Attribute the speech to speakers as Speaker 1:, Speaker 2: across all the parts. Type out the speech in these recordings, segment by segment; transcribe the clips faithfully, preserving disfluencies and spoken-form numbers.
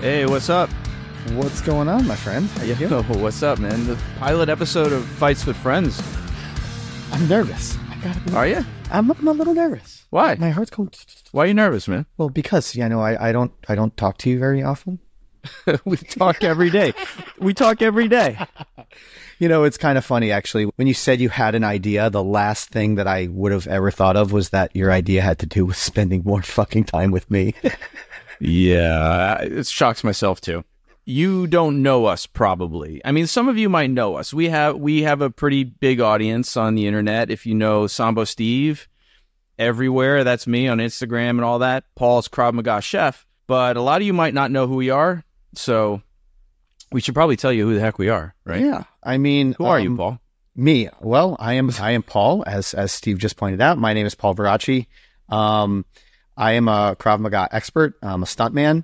Speaker 1: Hey, what's up?
Speaker 2: What's going on, my friend? How you doing?
Speaker 1: Oh, what's up, man? The pilot episode of Fights with Friends.
Speaker 2: I'm nervous. I gotta be.
Speaker 1: Are you?
Speaker 2: I'm, I'm a little nervous.
Speaker 1: Why?
Speaker 2: My heart's going.
Speaker 1: Why are you nervous, man?
Speaker 2: Well, because you know I, I don't I don't talk to you very often.
Speaker 1: We talk every day. We talk every day.
Speaker 2: You know, it's kind of funny actually. When you said you had an idea, the last thing that I would have ever thought of was that your idea had to do with spending more fucking time with me.
Speaker 1: Yeah, it shocks myself too. You don't know us, probably. I mean, some of you might know us. We have we have a pretty big audience on the internet. If you know Sambo Steve, everywhere, that's me on Instagram and all that. Paul's Krav Maga Chef. But a lot of you might not know who we are, so we should probably tell you who the heck we are, right?
Speaker 2: Yeah, I mean,
Speaker 1: who are
Speaker 2: um,
Speaker 1: you, Paul?
Speaker 2: Me? Well, I am. I am Paul, as as Steve just pointed out. My name is Paul Veracci. Um, I am a Krav Maga expert. I'm a stuntman.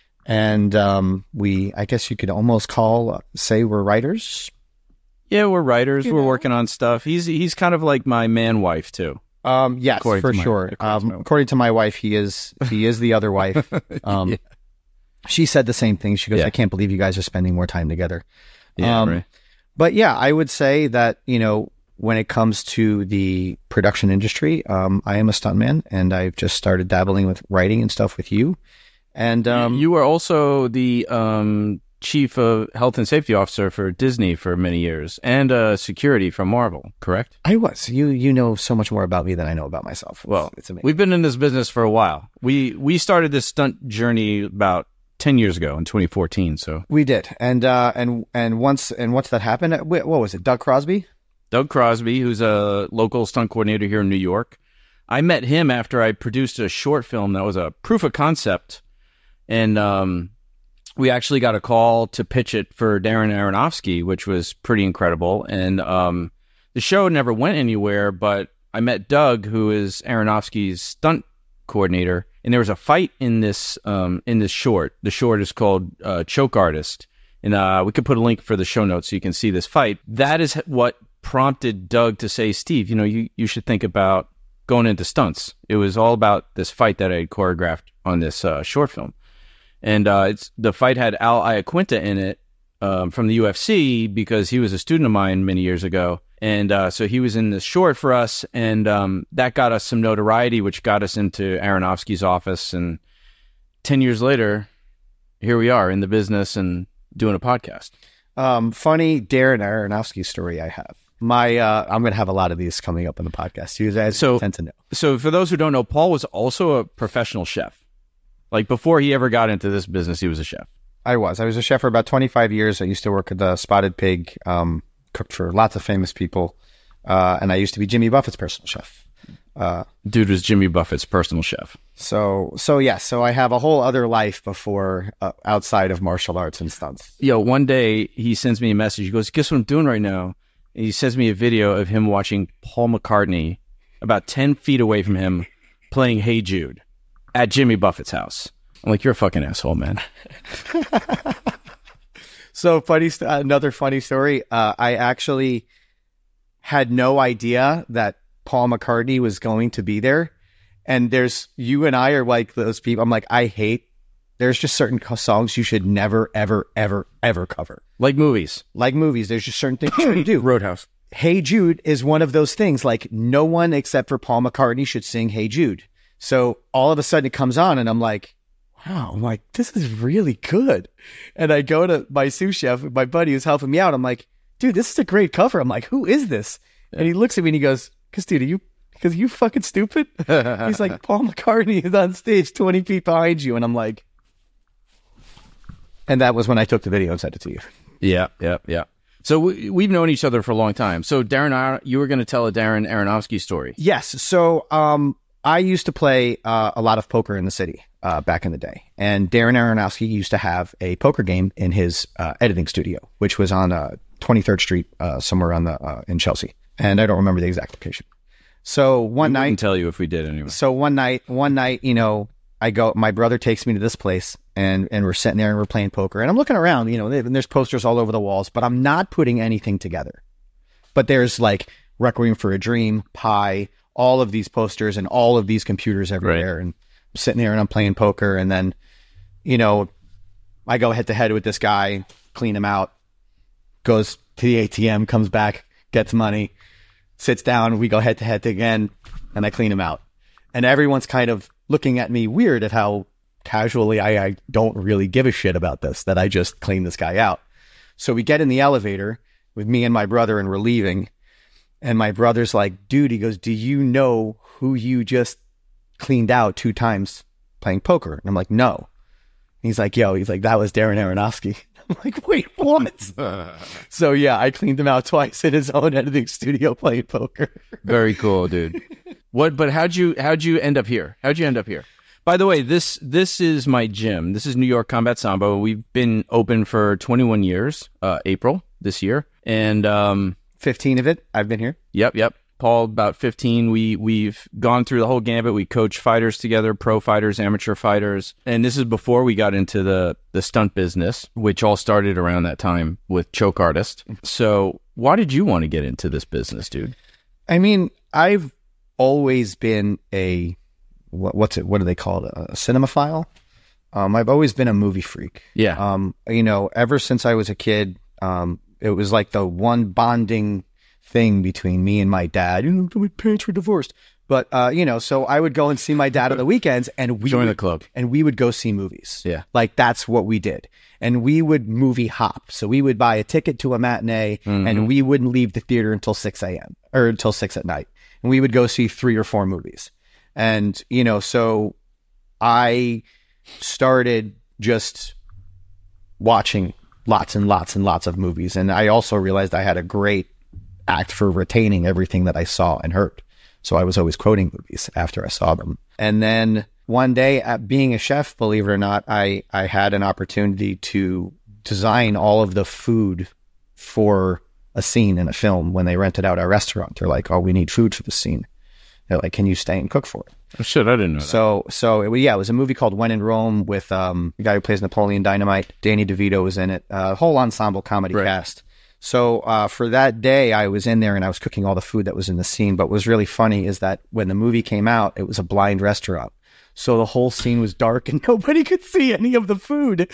Speaker 2: And um, we, I guess you could almost call, uh, say we're writers.
Speaker 1: Yeah, we're writers.
Speaker 2: You
Speaker 1: we're
Speaker 2: know?
Speaker 1: working on stuff. He's he's kind of like my man wife too.
Speaker 2: Um, yes,
Speaker 1: According
Speaker 2: for
Speaker 1: to my-
Speaker 2: sure.
Speaker 1: according to
Speaker 2: Um,
Speaker 1: my wife.
Speaker 2: according to my wife, he is he is the other wife. Um,
Speaker 1: Yeah.
Speaker 2: She said the same thing. She goes,
Speaker 1: Yeah.
Speaker 2: "I can't believe you guys are spending more time together."
Speaker 1: Yeah,
Speaker 2: Um,
Speaker 1: right.
Speaker 2: But yeah, I would say that you know when it comes to the production industry, um, I am a stuntman, and I've just started dabbling with writing and stuff with you. And um,
Speaker 1: you were also the um, chief of health and safety officer for Disney for many years, and uh, security for Marvel, correct?
Speaker 2: I was. You you know so much more about me than I know about myself. It's,
Speaker 1: Well,
Speaker 2: it's amazing.
Speaker 1: we've been in this business for a while. We we started this stunt journey about ten years ago in twenty fourteen. So
Speaker 2: We did, and uh, and and once and once that happened, uh, wh- what was it? Doug Crosby.
Speaker 1: Doug Crosby, who's a local stunt coordinator here in New York, I met him after I produced a short film that was a proof of concept, and um, we actually got a call to pitch it for Darren Aronofsky, which was pretty incredible. And um, the show never went anywhere, but I met Doug, who is Aronofsky's stunt coordinator, and there was a fight in this um, in this short. The short is called uh, Choke Artist, and uh, we could put a link for the show notes so you can see this fight. That is what prompted Doug to say, Steve, you know, you, you should think about going into stunts. It was all about this fight that I had choreographed on this uh, short film. And uh, it's the fight had Al Iaquinta in it um, from the U F C because he was a student of mine many years ago. And uh, so he was in this short for us, and um, that got us some notoriety, which got us into Aronofsky's office. And ten years later, here we are in the business and doing a podcast.
Speaker 2: Um, funny Darren Aronofsky story I have. My uh, I'm going to have a lot of these coming up in the podcast. You guys
Speaker 1: So-
Speaker 2: tend to know.
Speaker 1: So for those who don't know, Paul was also a professional chef. Like before he ever got into this business, he was a chef.
Speaker 2: I was. I was a chef for about twenty-five years. I used to work at the Spotted Pig, um, cooked for lots of famous people, uh, and I used to be Jimmy Buffett's personal chef. Uh,
Speaker 1: Dude was Jimmy Buffett's personal chef.
Speaker 2: so so yes. So I have a whole other life before uh, outside of martial arts and stunts.
Speaker 1: Yo, one day he sends me a message. He goes, guess what I'm doing right now? And he sends me a video of him watching Paul McCartney about ten feet away from him playing Hey Jude at Jimmy Buffett's house. I'm like, you're a fucking asshole, man.
Speaker 2: So funny, st- another funny story. Uh, I actually had no idea that Paul McCartney was going to be there. And there's, you and I are like those people. I'm like, I hate, there's just certain co- songs you should never, ever, ever, ever cover.
Speaker 1: Like movies.
Speaker 2: Like movies, there's just certain things you shouldn't do.
Speaker 1: Roadhouse.
Speaker 2: Hey Jude is one of those things. Like no one except for Paul McCartney should sing Hey Jude. So all of a sudden it comes on and I'm like, wow, I'm like, this is really good. And I go to my sous chef, my buddy who's helping me out. I'm like, dude, this is a great cover. I'm like, who is this?
Speaker 1: Yeah.
Speaker 2: And he looks at me and he goes, Christina, you, because you fucking stupid. He's like, Paul McCartney is on stage twenty feet behind you. And I'm like, and that was when I took the video and sent it to you.
Speaker 1: Yeah, yeah, yeah. So we, we've known each other for a long time. So Darren, Ar- you were going to tell a Darren Aronofsky story.
Speaker 2: Yes. So um, I used to play uh, a lot of poker in the city uh, back in the day. And Darren Aronofsky used to have a poker game in his uh, editing studio, which was on uh, twenty-third Street, uh, somewhere on the uh, in Chelsea. And I don't remember the exact location. So one
Speaker 1: I
Speaker 2: night,
Speaker 1: wouldn't tell you if we did anyway.
Speaker 2: so one night, one night, you know, I go, my brother takes me to this place and, and we're sitting there and we're playing poker and I'm looking around, you know, and there's posters all over the walls, but I'm not putting anything together. But there's like Requiem for a Dream, Pi, all of these posters and all of these computers everywhere.
Speaker 1: Right.
Speaker 2: And I'm sitting there and I'm playing poker. And then, you know, I go head to head with this guy, clean him out, goes to the A T M, comes back, gets money, sits down, we go head to head again, and I clean him out. And everyone's kind of looking at me weird at how casually I, I don't really give a shit about this, that I just clean this guy out. So we get in the elevator with me and my brother, and we're leaving. And my brother's like, dude, he goes, do you know who you just cleaned out two times playing poker? And I'm like, no. He's like, yo, he's like, that was Darren Aronofsky. I'm like, wait, what? So yeah, I cleaned him out twice in his own editing studio playing poker.
Speaker 1: Very cool, dude. What? But how'd you how'd you end up here? How'd you end up here? By the way, this this is my gym. This is New York Combat Sambo. We've been open for twenty-one years, uh, April this year, and um,
Speaker 2: fifteen of it, I've been here.
Speaker 1: Yep, yep. Paul, about fifteen. We, we've gone through the whole gambit. We coach fighters together, pro fighters, amateur fighters. And this is before we got into the, the stunt business, which all started around that time with Choke Artist. So why did you want to get into this business, dude?
Speaker 2: I mean, I've always been a, what, what's it, what do they call it? A cinemaphile? Um, I've always been a movie freak.
Speaker 1: Yeah.
Speaker 2: Um, you know, ever since I was a kid, um, it was like the one bonding thing between me and my dad. You know, my parents were divorced, but uh, you know, so I would go and see my dad on the weekends, and we
Speaker 1: join
Speaker 2: would,
Speaker 1: the club,
Speaker 2: and we would go see movies.
Speaker 1: Yeah,
Speaker 2: like that's what we did, and we would movie hop. So we would buy a ticket to a matinee, mm-hmm. and we wouldn't leave the theater until six a.m. or until six at night, and we would go see three or four movies. And you know, so I started just watching lots and lots and lots of movies, and I also realized I had a great act for retaining everything that I saw and heard. So I was always quoting movies after I saw them. And then one day, at being a chef, believe it or not, I, I had an opportunity to design all of the food for a scene in a film. When they rented out our restaurant, they're like, oh, we need food for the scene. They're like, can you stay and cook for it?
Speaker 1: Oh, shit, I didn't know that.
Speaker 2: So, so it, yeah, it was a movie called When in Rome with um, the guy who plays Napoleon Dynamite. Danny DeVito was in it. A uh, whole ensemble comedy right. cast. So uh, for that day, I was in there and I was cooking all the food that was in the scene. But what was really funny is that when the movie came out, it was a blind restaurant. So the whole scene was dark and nobody could see any of the food.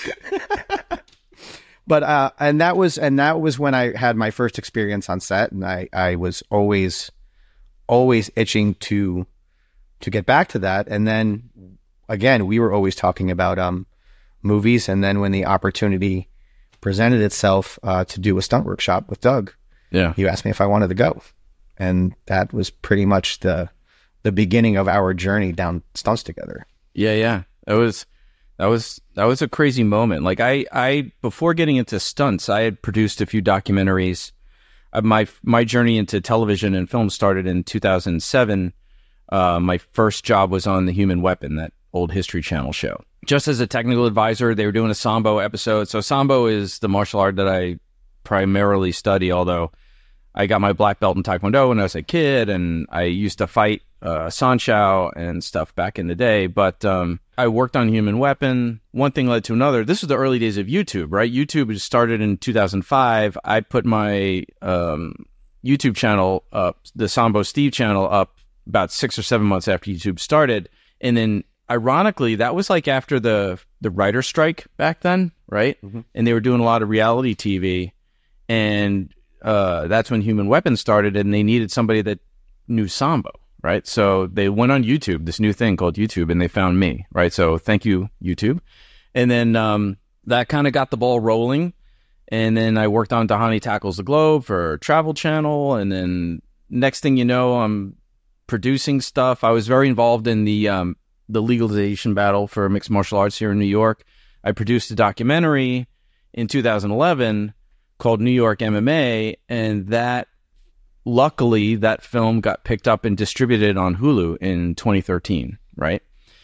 Speaker 2: But uh, and that was and that was when I had my first experience on set, and I, I was always always itching to to get back to that. And then again, we were always talking about um movies, and then when the opportunity presented itself uh, to do a stunt workshop with Doug,
Speaker 1: yeah,
Speaker 2: he asked me if I wanted to go, and that was pretty much the the beginning of our journey down stunts together.
Speaker 1: Yeah, yeah, that was that was that was a crazy moment. Like I, I before getting into stunts, I had produced a few documentaries. Uh, my my journey into television and film started in two thousand seven. Uh, my first job was on The Human Weapon, that old History Channel show. Just as a technical advisor, they were doing a Sambo episode. So Sambo is the martial art that I primarily study, although I got my black belt in Taekwondo when I was a kid, and I used to fight uh, Sanshao and stuff back in the day. But um, I worked on Human Weapon. One thing led to another. This was the early days of YouTube, right? YouTube started in two thousand five. I put my um, YouTube channel up, the Sambo Steve channel, up about six or seven months after YouTube started. And then ironically, that was like after the the writer strike back then, right? Mm-hmm. And they were doing a lot of reality T V, and uh, that's when Human Weapon started, and they needed somebody that knew Sambo, right? So they went on YouTube, this new thing called YouTube, and they found me, right? So thank you, YouTube. And then um, that kind of got the ball rolling, and then I worked on Dahani Tackles the Globe for Travel Channel, and then next thing you know, I'm producing stuff. I was very involved in the um, the legalization battle for mixed martial arts here in New York. I produced a documentary in two thousand eleven called New York M M A, and that, luckily, that film got picked up and distributed on Hulu in twenty thirteen, right?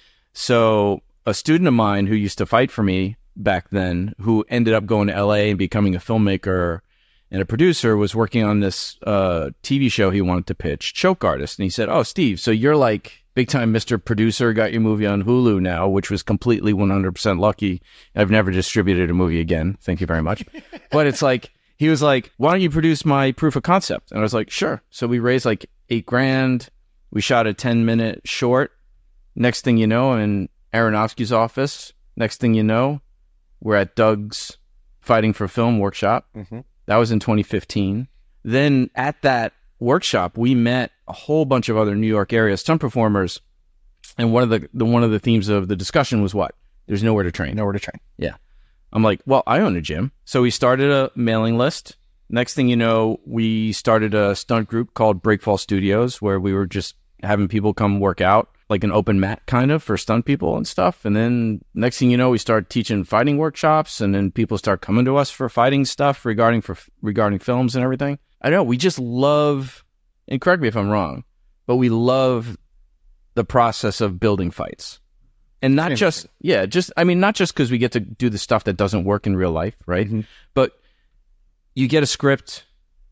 Speaker 1: So a student of mine who used to fight for me back then, who ended up going to L A and becoming a filmmaker and a producer, was working on this uh, T V show he wanted to pitch, Choke Artist. And he said, oh, Steve, so you're like big time Mister Producer, got your movie on Hulu now, which was completely one hundred percent lucky. I've never distributed a movie again. Thank you very much. But it's like, he was like, why don't you produce my proof of concept? And I was like, sure. So we raised like eight grand. We shot a ten minute short. Next thing you know, in Aronofsky's office, next thing you know, were at Doug's Fighting for Film workshop.
Speaker 2: Mm-hmm.
Speaker 1: That was in twenty fifteen. Then at that workshop, we met a whole bunch of other New York area stunt performers. And one of the, the one of the themes of the discussion was what? There's nowhere to train.
Speaker 2: Nowhere to train.
Speaker 1: Yeah. I'm like, well, I own a gym. So we started a mailing list. Next thing you know, we started a stunt group called Breakfall Studios, where we were just having people come work out, like an open mat kind of for stunt people and stuff. And then next thing you know, we start teaching fighting workshops, and then people start coming to us for fighting stuff regarding for regarding films and everything. I don't know. We just love, and correct me if I'm wrong, but we love the process of building fights. And not just, yeah, just, I mean, not just because we get to do the stuff that doesn't work in real life, right? Mm-hmm. But you get a script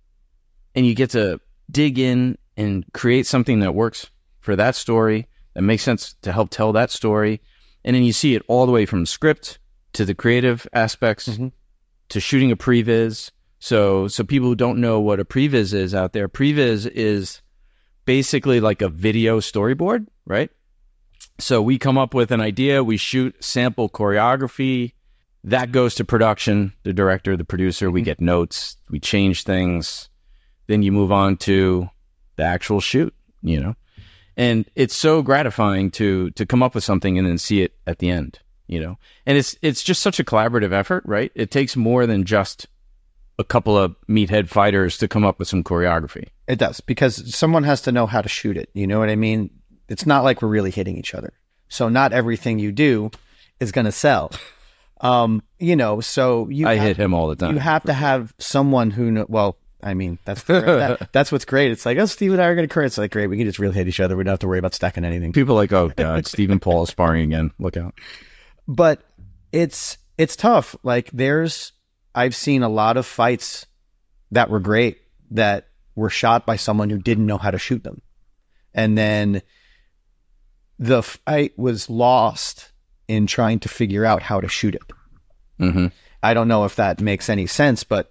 Speaker 1: and you get to dig in and create something that works for that story, that makes sense to help tell that story. And then you see it all the way from script to the creative aspects mm-hmm. to shooting a previs. So, so people who don't know what a previs is out there, previs is basically like a video storyboard, right? So we come up with an idea, we shoot sample choreography, that goes to production, the director, the producer, we get notes, we change things, then you move on to the actual shoot, you know? And it's so gratifying to to come up with something and then see it at the end, you know? And it's it's just such a collaborative effort, right? It takes more than just a couple of meathead fighters to come up with some choreography.
Speaker 2: It does, because someone has to know how to shoot it, you know what I mean? It's not like we're really hitting each other. So not everything you do is going to sell. Um, you know, so you
Speaker 1: I
Speaker 2: have,
Speaker 1: hit him all the time.
Speaker 2: You have to have someone who know, well, I mean, that's that, that's what's great. It's like, oh, Steve and I are going to curse. It's like, great, we can just really hit each other. We don't have to worry about stacking anything.
Speaker 1: People are like, oh God, Stephen Paul is sparring again. Look out.
Speaker 2: But it's it's tough. Like there's, I've seen a lot of fights that were great that were shot by someone who didn't know how to shoot them. And then the fight was lost in trying to figure out how to shoot it.
Speaker 1: Mm-hmm.
Speaker 2: I don't know if that makes any sense, but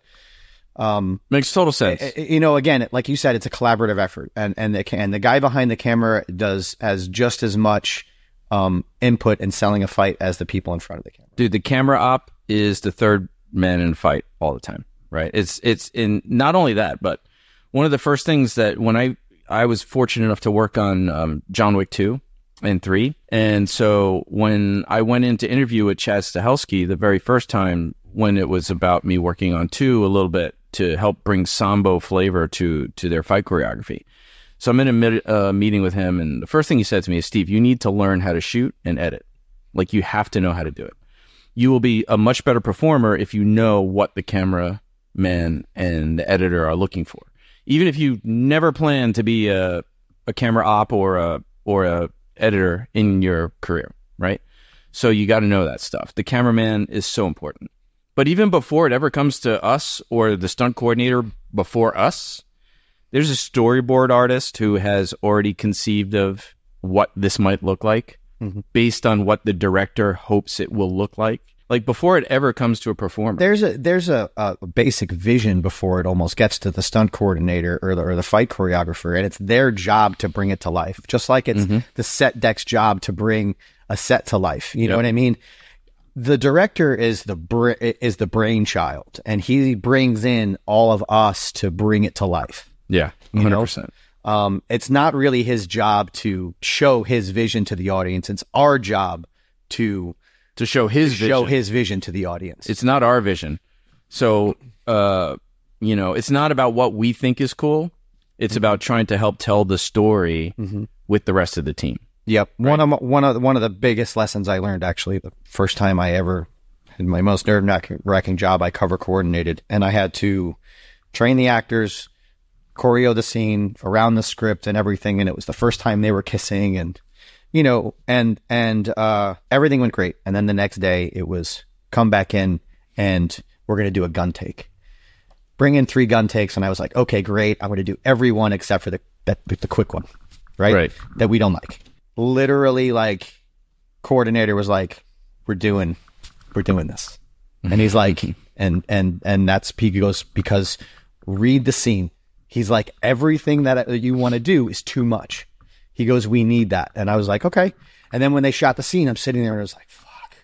Speaker 2: um,
Speaker 1: makes total sense.
Speaker 2: You know, again, like you said, it's a collaborative effort, and and the and the guy behind the camera does has just as much um, input in selling a fight as the people in front of the camera.
Speaker 1: Dude, the camera op is the third man in a fight all the time, right? It's it's in not only that, but one of the first things that when I I was fortunate enough to work on um, John Wick two and three. And so when I went in to interview with Chad Stahelski the very first time, when it was about me working on two a little bit to help bring Sambo flavor to, to their fight choreography. So I'm in a mid, uh, meeting with him, and the first thing he said to me is, Steve, you need to learn how to shoot and edit. Like, you have to know how to do it. You will be a much better performer if you know what the cameraman and the editor are looking for. Even if you never plan to be a, a camera op or a, or a editor in your career, right? So you got to know that stuff. The cameraman is so important. But even before it ever comes to us or the stunt coordinator before us, there's a storyboard artist who has already conceived of what this might look like mm-hmm. based on what the director hopes it will look like. Like before it ever comes to a performer.
Speaker 2: There's a there's a, a basic vision before it almost gets to the stunt coordinator or the, or the fight choreographer, and it's their job to bring it to life. Just like it's mm-hmm. the set deck's job to bring a set to life. You yep. know what I mean? The director is the br- is the brainchild, and he brings in all of us to bring it to life.
Speaker 1: Yeah, one hundred percent.
Speaker 2: You know? Um, it's not really his job to show his vision to the audience. It's our job to
Speaker 1: to show his
Speaker 2: to
Speaker 1: vision.
Speaker 2: show his vision to the audience.
Speaker 1: It's not our vision. So, uh, you know, it's not about what we think is cool. It's mm-hmm. about trying to help tell the story mm-hmm. with the rest of the team.
Speaker 2: Yep. Right. One of one of one of the biggest lessons I learned, actually, the first time I ever had my most nerve-wracking job, I cover coordinated, and I had to train the actors, choreo the scene around the script and everything, and it was the first time they were kissing, and you know, and and uh, everything went great. And then the next day, it was come back in, and we're going to do a gun take. Bring in three gun takes, and I was like, okay, great. I'm going to do every one except for the that, the quick one, right?
Speaker 1: Right.
Speaker 2: That we don't like. Literally, like, coordinator was like, we're doing, we're doing this. And he's like, and, and, and that's, he goes, because read the scene. He's like, everything that you want to do is too much. He goes, we need that. And I was like, okay. And then when they shot the scene, I'm sitting there and I was like, fuck,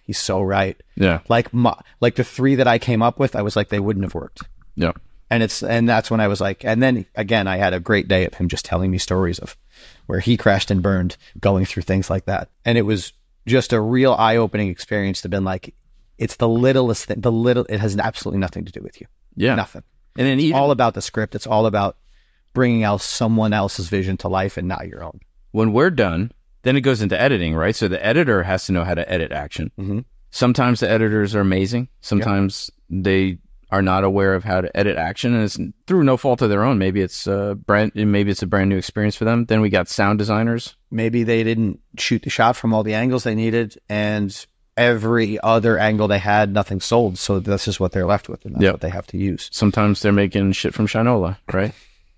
Speaker 2: he's so right.
Speaker 1: Yeah.
Speaker 2: Like my, like the three that I came up with, I was like, they wouldn't have worked.
Speaker 1: Yeah.
Speaker 2: And it's, and that's when I was like, and then again, I had a great day of him just telling me stories of where he crashed and burned going through things like that. And it was just a real eye opening experience to been like, it's the littlest thing, the little, it has absolutely nothing to do with you.
Speaker 1: Yeah.
Speaker 2: Nothing.
Speaker 1: And then
Speaker 2: It's
Speaker 1: even,
Speaker 2: all about the script. It's all about bringing out someone else's vision to life and not your own.
Speaker 1: when we're done, then it goes into editing, right? So the editor has to know how to edit action.
Speaker 2: Mm-hmm.
Speaker 1: Sometimes the editors are amazing. Sometimes yep. they are not aware of how to edit action, and it's through no fault of their own. Maybe it's a brand, maybe it's a brand new experience for them. Then we got sound designers.
Speaker 2: Maybe they didn't shoot the shot from all the angles they needed, and every other angle they had, nothing sold. So this is what they're left with, and that's yep. what they have to use.
Speaker 1: Sometimes they're making shit from Shinola, right?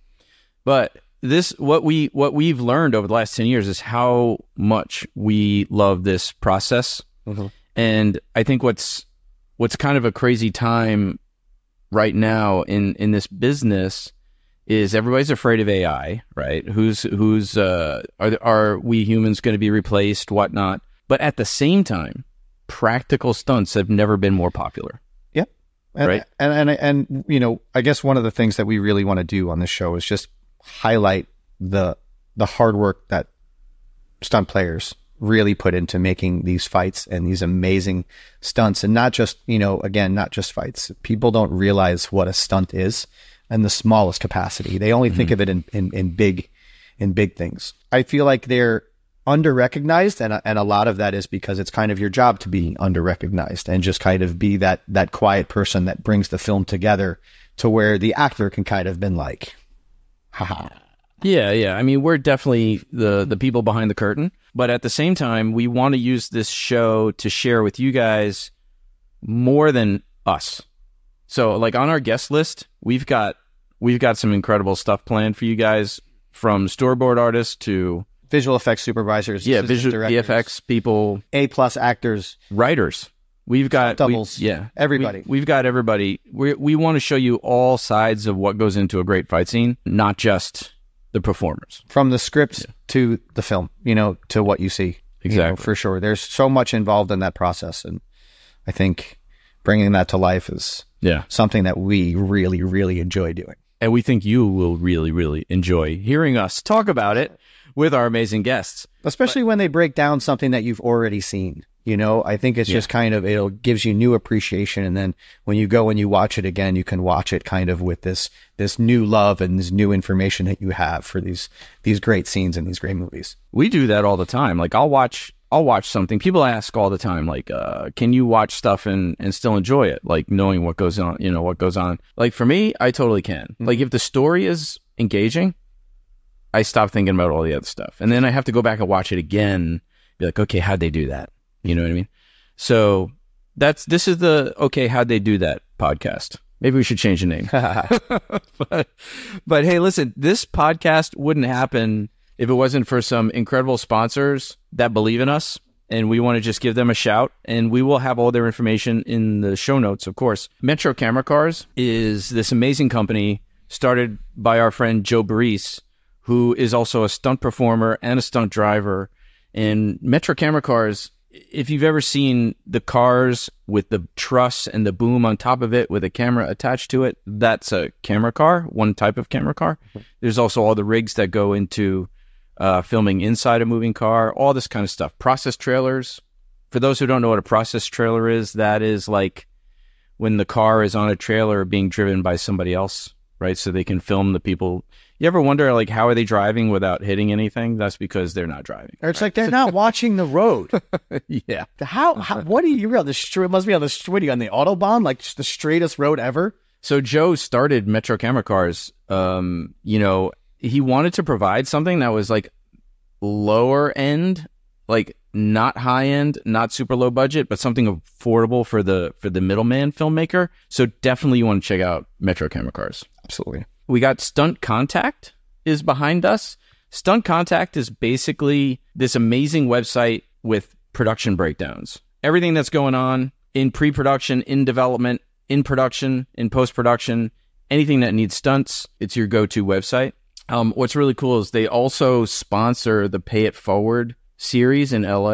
Speaker 1: But this, what we what we've learned over the last ten years is how much we love this process, mm-hmm. and I think what's what's kind of a crazy time right now in in this business is everybody's afraid of A I, right? Who's who's uh, are are we humans going to be replaced, whatnot? But at the same time, practical stunts have never been more popular.
Speaker 2: Yeah, and,
Speaker 1: right.
Speaker 2: And, and and and you know, I guess one of the things that we really want to do on this show is just highlight the the hard work that stunt players really put into making these fights and these amazing stunts, and not just, you know, again, not just fights. People don't realize what a stunt is in the smallest capacity. They only mm-hmm. think of it in, in, in big, in big things. I feel like they're under-recognized, and, and a lot of that is because it's kind of your job to be under-recognized and just kind of be that, that quiet person that brings the film together to where the actor can kind of been like, haha.
Speaker 1: Yeah, yeah. I mean, we're definitely the the people behind the curtain, but at the same time, we want to use this show to share with you guys more than us. So, like on our guest list, we've got we've got some incredible stuff planned for you guys, from storyboard artists to
Speaker 2: visual effects supervisors,
Speaker 1: yeah, visual V F X people,
Speaker 2: A plus actors,
Speaker 1: writers. We've got
Speaker 2: doubles,
Speaker 1: we, yeah,
Speaker 2: everybody.
Speaker 1: We, we've got everybody. We we want to show you all sides of what goes into a great fight scene, not just the performers.
Speaker 2: From the script yeah. to the film, you know, to what you see.
Speaker 1: Exactly.
Speaker 2: You know, for sure. There's so much involved in that process. And I think bringing that to life is
Speaker 1: yeah.
Speaker 2: something that we really, really enjoy doing.
Speaker 1: And we think you will really, really enjoy hearing us talk about it with our amazing guests.
Speaker 2: Especially but, when they break down something that you've already seen. You know, I think it's yeah. just kind of, it gives you new appreciation. And then when you go and you watch it again, you can watch it kind of with this, this new love and this new information that you have for these, these great scenes and these great movies.
Speaker 1: We do that all the time. Like I'll watch, I'll watch something. People ask all the time, like, uh, can you watch stuff and, and still enjoy it? Like knowing what goes on, you know, what goes on. Like for me, I totally can. Mm-hmm. Like if the story is engaging, I stop thinking about all the other stuff. And then I have to go back and watch it again. Be like, okay, how'd they do that? You know what I mean? So that's, this is the, okay, how'd they do that podcast? Maybe we should change the name. but, but hey, listen, this podcast wouldn't happen if it wasn't for some incredible sponsors that believe in us. And we want to just give them a shout, and we will have all their information in the show notes, of course. Metro Camera Cars is this amazing company started by our friend Joe Baris, who is also a stunt performer and a stunt driver. And Metro Camera Cars, if you've ever seen the cars with the truss and the boom on top of it with a camera attached to it, that's a camera car, one type of camera car. Mm-hmm. There's also all the rigs that go into uh, filming inside a moving car, all this kind of stuff. Process trailers. For those who don't know what a process trailer is, that is like when the car is on a trailer being driven by somebody else, right? So they can film the people. You ever wonder, like, how are they driving without hitting anything? That's because they're not driving.
Speaker 2: Or it's right? like they're not watching the road.
Speaker 1: yeah.
Speaker 2: How, how? What do you realize? The str- it must be on the what are you, on the Autobahn, like the straightest road ever.
Speaker 1: So Joe started Metro Camera Cars. Um, you know, he wanted to provide something that was like lower end, like not high end, not super low budget, but something affordable for the for the middleman filmmaker. So definitely you want to check out Metro Camera Cars.
Speaker 2: Absolutely.
Speaker 1: We got Stunt Contact is behind us. Stunt Contact is basically this amazing website with production breakdowns. Everything that's going on in pre-production, in development, in production, in post-production, anything that needs stunts, it's your go-to website. Um, what's really cool is they also sponsor the Pay It Forward series in L A,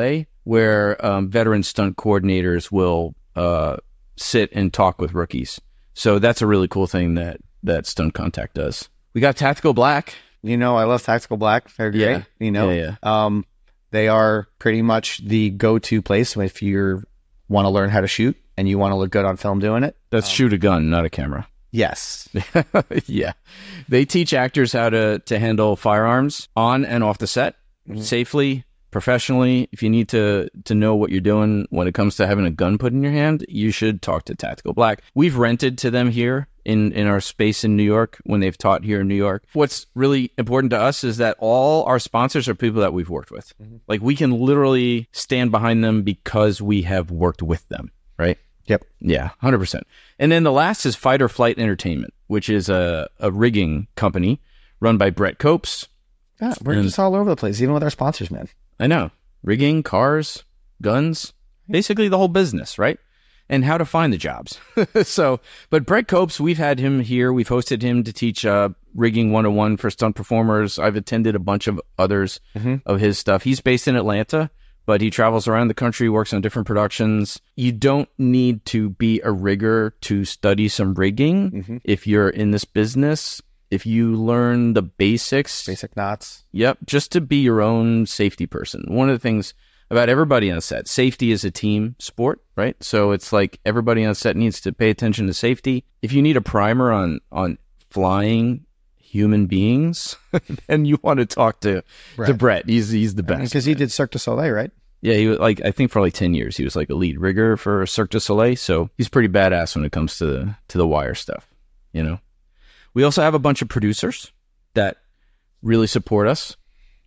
Speaker 1: where um, veteran stunt coordinators will uh, sit and talk with rookies. So that's a really cool thing that, that Stunt Contact does. We got Tactical Black.
Speaker 2: You know, I love Tactical Black. They're great.
Speaker 1: Yeah.
Speaker 2: You know,
Speaker 1: Yeah,
Speaker 2: Um, they are pretty much the go-to place if you want to learn how to shoot and you want to look good on film doing it.
Speaker 1: That's shoot a gun, not a camera.
Speaker 2: Yes.
Speaker 1: Yeah. They teach actors how to, to handle firearms on and off the set mm-hmm. safely, professionally. If you need to, to know what you're doing when it comes to having a gun put in your hand, you should talk to Tactical Black. We've rented to them here in, in our space in New York when they've taught here in New York. What's really important to us is that all our sponsors are people that we've worked with. Mm-hmm. Like we can literally stand behind them because we have worked with them, right?
Speaker 2: Yep.
Speaker 1: Yeah, one hundred percent. And then the last is Fight or Flight Entertainment, which is a, a rigging company run by Brett Copes.
Speaker 2: Yeah, we're and, just all over the place, even with our sponsors, man.
Speaker 1: I know. Rigging, cars, guns, basically the whole business, right? And how to find the jobs. So, but Brett Copes, we've had him here. We've hosted him to teach uh, rigging one oh one for stunt performers. I've attended a bunch of others mm-hmm. of his stuff. He's based in Atlanta, but he travels around the country, works on different productions. You don't need to be a rigger to study some rigging mm-hmm. if you're in this business. If you learn the basics.
Speaker 2: Basic knots.
Speaker 1: Yep, just to be your own safety person. One of the things about everybody on set, safety is a team sport, right? So it's like everybody on set needs to pay attention to safety. If you need a primer on, on flying human beings, then you want to talk to, right. to Brett. He's he's the best.
Speaker 2: Because he did Cirque du Soleil, right?
Speaker 1: Yeah, he was like, I think for like ten years, he was like a lead rigger for Cirque du Soleil. So he's pretty badass when it comes to the, to the wire stuff, you know? We also have a bunch of producers that really support us.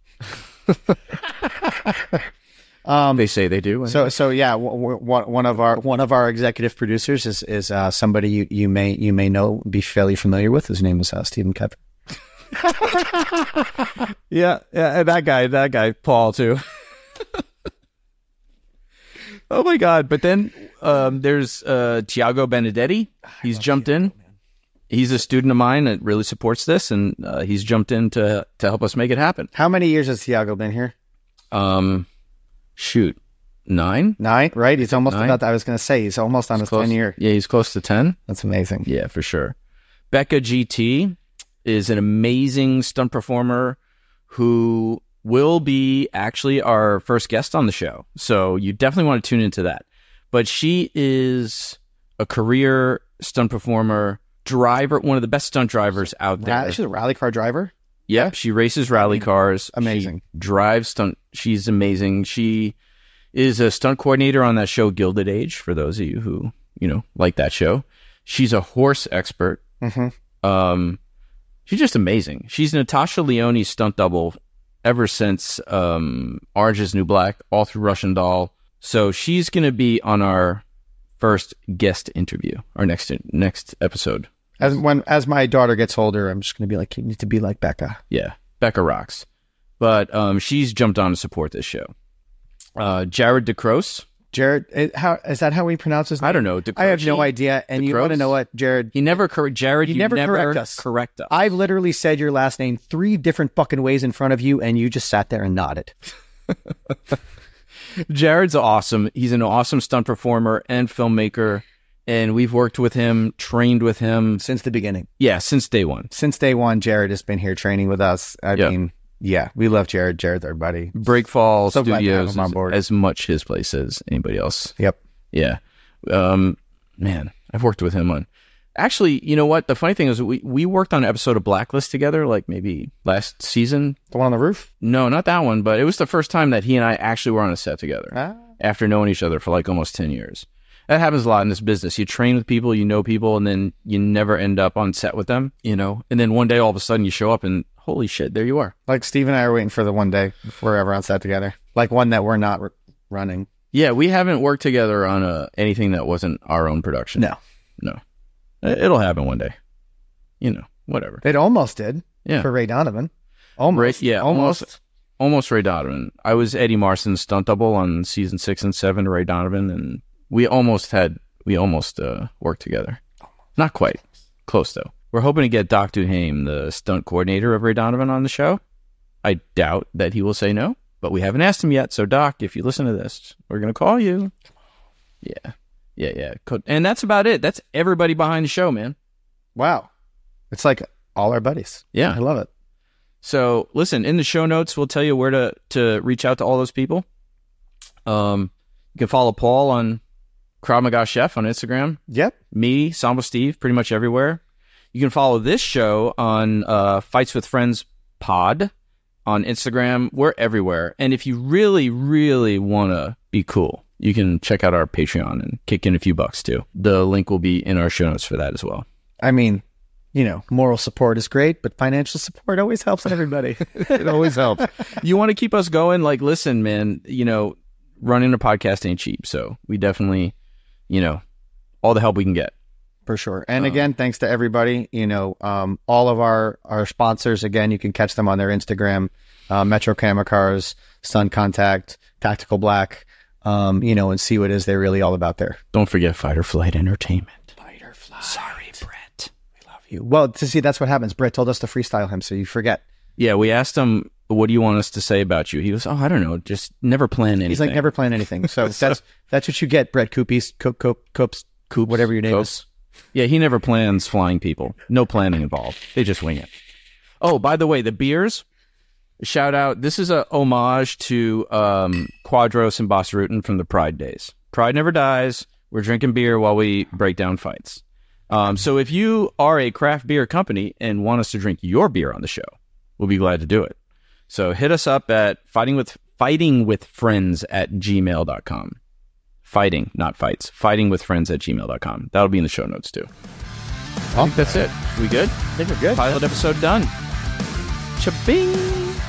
Speaker 1: um, they say they do.
Speaker 2: So, so yeah, w- w- one of our one of our executive producers is is uh, somebody you, you may you may know, be fairly familiar with. His name is uh, Stephen Kepper.
Speaker 1: yeah, yeah, and that guy, that guy, Paul too. Oh my God! But then um, there's uh, Tiago Benedetti. He's jumped Tiago, in. Man. He's a student of mine that really supports this, and uh, he's jumped in to to help us make it happen.
Speaker 2: How many years has Tiago been here?
Speaker 1: Um, shoot, nine,
Speaker 2: nine, right? He's almost nine. About. I was going to say he's almost on
Speaker 1: he's
Speaker 2: his
Speaker 1: close,
Speaker 2: ten year.
Speaker 1: Yeah, he's close to ten.
Speaker 2: That's amazing.
Speaker 1: Yeah, for sure. Becca G T is an amazing stunt performer who will be actually our first guest on the show. So you definitely want to tune into that. But she is a career stunt performer. Driver, one of the best stunt drivers out there.
Speaker 2: She's a rally car driver.
Speaker 1: Yep, she races rally cars.
Speaker 2: Amazing.
Speaker 1: She drives stunt. She's amazing. She is a stunt coordinator on that show Gilded Age. For those of you who you know like that show, she's a horse expert. Mm-hmm. Um, she's just amazing. She's Natasha Lyonne's stunt double ever since um, Orange Is New Black, all through Russian Doll. So she's going to be on our first guest interview, our next next episode.
Speaker 2: As when as my daughter gets older, I'm just going to be like, you need to be like Becca.
Speaker 1: Yeah, Becca rocks. But um, she's jumped on to support this show. Uh, Jared DeCroce.
Speaker 2: Jared, it, how is that how we pronounce his name?
Speaker 1: I don't know.
Speaker 2: I have no idea. And DeCroce? You want to know what, Jared?
Speaker 1: He never correct. Jared,
Speaker 2: you,
Speaker 1: you
Speaker 2: never,
Speaker 1: never
Speaker 2: correct us.
Speaker 1: Correct us.
Speaker 2: I've literally said your last name three different fucking ways in front of you, and you just sat there and nodded.
Speaker 1: Jared's awesome. He's an awesome stunt performer and filmmaker. And we've worked with him, trained with him.
Speaker 2: Since the beginning.
Speaker 1: Yeah, since day one.
Speaker 2: Since day one, Jared has been here training with us. I yep. mean, yeah, we love Jared. Jared's our buddy.
Speaker 1: Breakfall
Speaker 2: so
Speaker 1: Studios
Speaker 2: on board.
Speaker 1: Is as much his place as anybody else.
Speaker 2: Yep.
Speaker 1: Yeah. Um, man, I've worked with him on... Actually, you know what? The funny thing is we, we worked on an episode of Blacklist together, like maybe last season.
Speaker 2: The one on the roof?
Speaker 1: No, not that one, but it was the first time that he and I actually were on a set together.
Speaker 2: Ah.
Speaker 1: After knowing each other for like almost ten years. That happens a lot in this business. You train with people, you know people, and then you never end up on set with them, you know? And then one day, all of a sudden, you show up and holy shit, there you are.
Speaker 2: Like Steve and I are waiting for the one day before we're ever on set together. Like one that we're not r- running.
Speaker 1: Yeah, we haven't worked together on a, anything that wasn't our own production.
Speaker 2: No.
Speaker 1: No. It'll happen one day. You know, whatever.
Speaker 2: It almost did.
Speaker 1: Yeah.
Speaker 2: For Ray Donovan. Almost.
Speaker 1: Ray, yeah, almost. almost. Almost Ray Donovan. I was Eddie Marson's stunt double on season six and seven, Ray Donovan, and we almost had, we almost uh, worked together. Not quite. Close, though. We're hoping to get Doc Duhame, the stunt coordinator of Ray Donovan, on the show. I doubt that he will say no, but we haven't asked him yet. So, Doc, if you listen to this, we're going to call you. Yeah. Yeah, yeah. And that's about it. That's everybody behind the show, man.
Speaker 2: Wow. It's like all our buddies.
Speaker 1: Yeah.
Speaker 2: I love it.
Speaker 1: So, listen, in the show notes, we'll tell you where to, to reach out to all those people. Um, you can follow Paul on Krav Maga Chef on Instagram.
Speaker 2: Yep.
Speaker 1: Me, Sambo Steve, pretty much everywhere. You can follow this show on uh, Fights with Friends Pod on Instagram. We're everywhere. And if you really, really want to be cool, you can check out our Patreon and kick in a few bucks too. The link will be in our show notes for that as well.
Speaker 2: I mean, you know, moral support is great, but financial support always helps everybody. It always helps.
Speaker 1: You want to keep us going? Like, listen, man, you know, running a podcast ain't cheap. So we definitely, you know, all the help we can get.
Speaker 2: For sure. And um, again, thanks to everybody, you know, um, all of our, our sponsors, again, you can catch them on their Instagram, uh, Metro Camera Cars, Sun Contact, Tactical Black, um, you know, and see what it is they're really all about there.
Speaker 1: Don't forget Fight or Flight Entertainment.
Speaker 2: Fight or Flight.
Speaker 1: Sorry, Brett.
Speaker 2: We love you. Well, to see, that's what happens. Brett told us to freestyle him, so you forget.
Speaker 1: Yeah, we asked him, what do you want us to say about you? He goes, oh, I don't know. Just never plan anything.
Speaker 2: He's like, never plan anything. So, so that's that's what you get, Brett Coopies, Coop, Coop, Coops, Coop, whatever your name
Speaker 1: Coops.
Speaker 2: is.
Speaker 1: Yeah, he never plans flying people. No planning involved. They just wing it. Oh, by the way, the beers, shout out. This is a homage to um, Quadros and Boss Rutan from the Pride days. Pride never dies. We're drinking beer while we break down fights. Um, so if you are a craft beer company and want us to drink your beer on the show, we'll be glad to do it. So hit us up at fighting with fighting with friends at gmail dot com. Fighting, not fights. Fighting with friends at gmail dot com. That'll be in the show notes too. I think that's it. We good?
Speaker 2: I think we're good.
Speaker 1: Pilot episode done. Cha-bing!